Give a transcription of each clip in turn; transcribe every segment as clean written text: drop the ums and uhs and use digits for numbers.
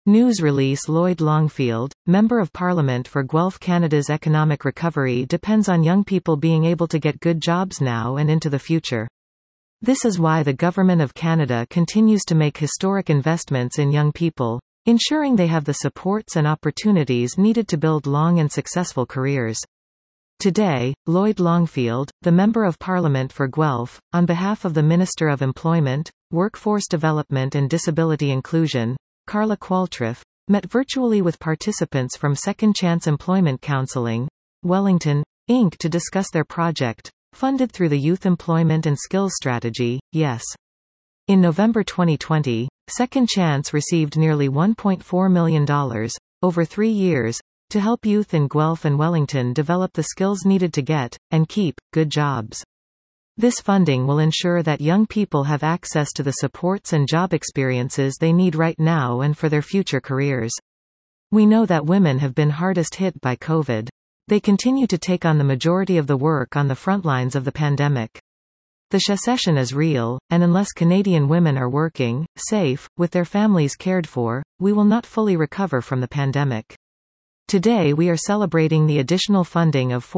News release Lloyd Longfield, Member of Parliament for Guelph. Canada's economic recovery depends on young people being able to get good jobs now and into the future. This is why the Government of Canada continues to make historic investments in young people, ensuring they have the supports and opportunities needed to build long and successful careers. Today, Lloyd Longfield, the Member of Parliament for Guelph, on behalf of the Minister of Employment, Workforce Development and Disability Inclusion, Carla Qualtriff, met virtually with participants from Second Chance Employment Counseling, Wellington, Inc. to discuss their project, funded through the Youth Employment and Skills Strategy, YES. In November 2020, Second Chance received nearly $1.4 million, over 3 years, to help youth in Guelph and Wellington develop the skills needed to get, and keep, good jobs. This funding will ensure that young people have access to the supports and job experiences they need right now and for their future careers. We know that women have been hardest hit by COVID. They continue to take on the majority of the work on the front lines of the pandemic. The recession is real, and unless Canadian women are working, safe, with their families cared for, we will not fully recover from the pandemic. Today we are celebrating the additional funding of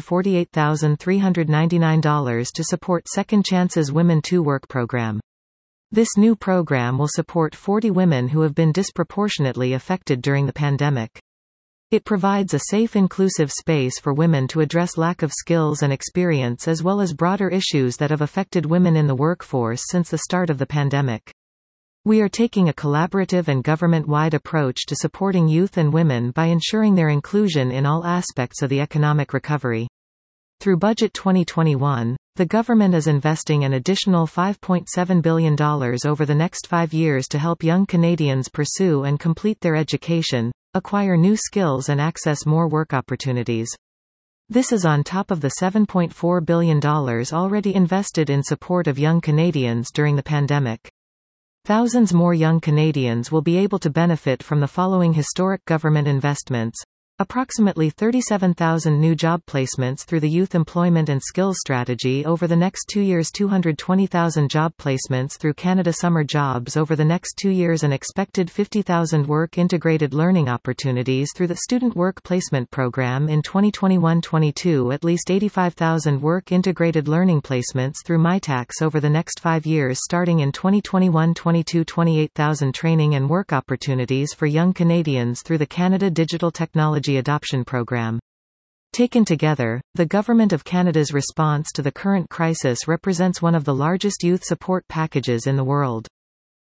$448,399 to support Second Chance's Women to Work program. This new program will support 40 women who have been disproportionately affected during the pandemic. It provides a safe, inclusive space for women to address lack of skills and experience as well as broader issues that have affected women in the workforce since the start of the pandemic. We are taking a collaborative and government-wide approach to supporting youth and women by ensuring their inclusion in all aspects of the economic recovery. Through Budget 2021, the government is investing an additional $5.7 billion over the next 5 years to help young Canadians pursue and complete their education, acquire new skills and access more work opportunities. This is on top of the $7.4 billion already invested in support of young Canadians during the pandemic. Thousands more young Canadians will be able to benefit from the following historic government investments. Approximately 37,000 new job placements through the Youth Employment and Skills Strategy over the next 2 years, 220,000 job placements through Canada Summer Jobs over the next 2 years, an expected 50,000 work-integrated learning opportunities through the Student Work Placement Program in 2021-22, at least 85,000 work-integrated learning placements through MyTax over the next 5 years starting in 2021-22, 28,000 training and work opportunities for young Canadians through the Canada Digital Technology Adoption Program. Taken together, the Government of Canada's response to the current crisis represents one of the largest youth support packages in the world.